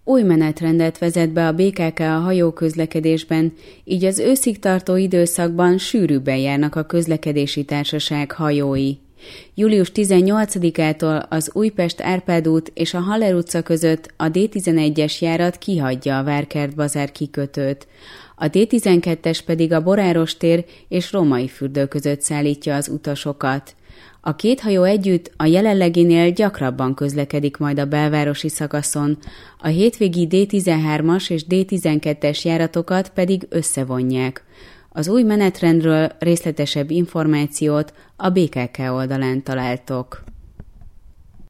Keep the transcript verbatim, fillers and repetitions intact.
Új menetrendet vezet be a bé ká ká a hajóközlekedésben, így az őszig tartó időszakban sűrűbben járnak a közlekedési társaság hajói. július tizennyolcadikától az Újpest-Árpád út és a Haller utca között a dé tizenegyes járat kihagyja a Várkert-bazár kikötőt. A dé tizenkettes pedig a Boráros tér és Római fürdő között szállítja az utasokat. A két hajó együtt a jelenleginél gyakrabban közlekedik majd a belvárosi szakaszon, a hétvégi dé tizenhármas és dé tizenkettes járatokat pedig összevonják. Az új menetrendről részletesebb információt a bé ká ká oldalán találtok.